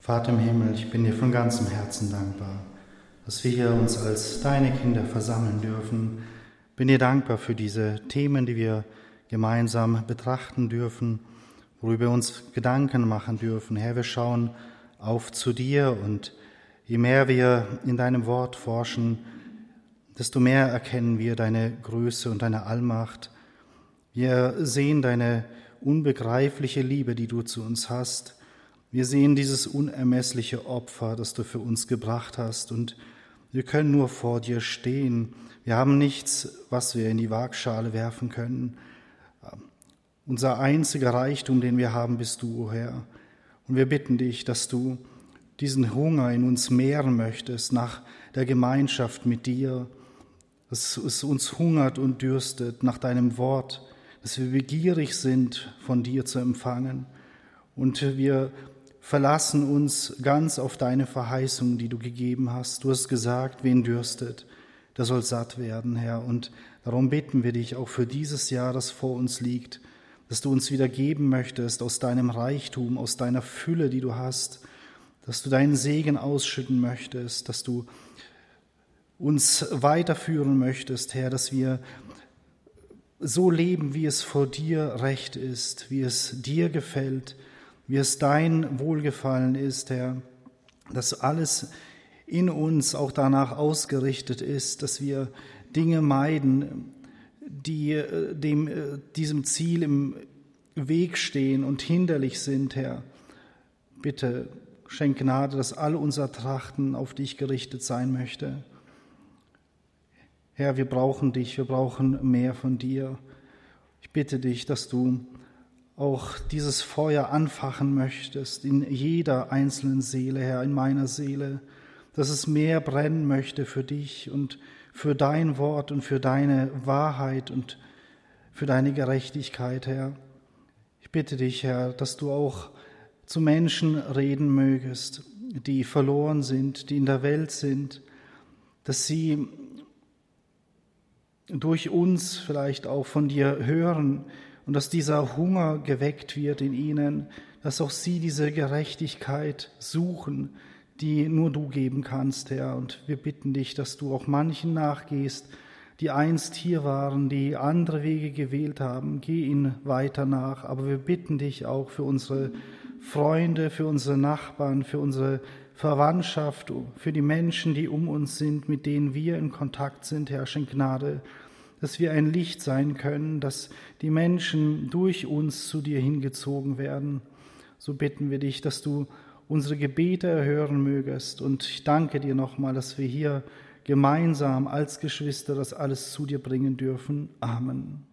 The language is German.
Vater im Himmel, ich bin dir von ganzem Herzen dankbar, dass wir hier uns als deine Kinder versammeln dürfen. Bin dir dankbar für diese Themen, die wir gemeinsam betrachten dürfen, worüber wir uns Gedanken machen dürfen. Herr, wir schauen auf zu dir und je mehr wir in deinem Wort forschen, desto mehr erkennen wir deine Größe und deine Allmacht. Wir sehen deine unbegreifliche Liebe, die du zu uns hast. Wir sehen dieses unermessliche Opfer, das du für uns gebracht hast, und wir können nur vor dir stehen. Wir haben nichts, was wir in die Waagschale werfen können. Unser einziger Reichtum, den wir haben, bist du, o Herr. Und wir bitten dich, dass du diesen Hunger in uns mehren möchtest nach der Gemeinschaft mit dir, dass es uns hungert und dürstet nach deinem Wort, dass wir begierig sind, von dir zu empfangen. Und wir verlassen uns ganz auf deine Verheißung, die du gegeben hast. Du hast gesagt, wen dürstet, der soll satt werden, Herr. Und darum bitten wir dich auch für dieses Jahr, das vor uns liegt, dass du uns wieder geben möchtest aus deinem Reichtum, aus deiner Fülle, die du hast, dass du deinen Segen ausschütten möchtest, dass du uns weiterführen möchtest, Herr, dass wir so leben, wie es vor dir recht ist, wie es dir gefällt, wie es dein Wohlgefallen ist, Herr, dass alles in uns auch danach ausgerichtet ist, dass wir Dinge meiden, die diesem Ziel im Weg stehen und hinderlich sind, Herr. Bitte schenk Gnade, dass all unser Trachten auf dich gerichtet sein möchte. Herr, wir brauchen dich, wir brauchen mehr von dir. Ich bitte dich, dass du auch dieses Feuer anfachen möchtest in jeder einzelnen Seele, Herr, in meiner Seele, dass es mehr brennen möchte für dich und für dein Wort und für deine Wahrheit und für deine Gerechtigkeit, Herr. Ich bitte dich, Herr, dass du auch zu Menschen reden mögest, die verloren sind, die in der Welt sind, dass sie durch uns vielleicht auch von dir hören und dass dieser Hunger geweckt wird in ihnen, dass auch sie diese Gerechtigkeit suchen, die nur du geben kannst, Herr. Und wir bitten dich, dass du auch manchen nachgehst, die einst hier waren, die andere Wege gewählt haben. Geh ihnen weiter nach. Aber wir bitten dich auch für unsere Freunde, für unsere Nachbarn, für unsere Verwandtschaft, für die Menschen, die um uns sind, mit denen wir in Kontakt sind, Herr, schenk Gnade, dass wir ein Licht sein können, dass die Menschen durch uns zu dir hingezogen werden. So bitten wir dich, dass du unsere Gebete erhören mögest. Und ich danke dir nochmal, dass wir hier gemeinsam als Geschwister das alles zu dir bringen dürfen. Amen.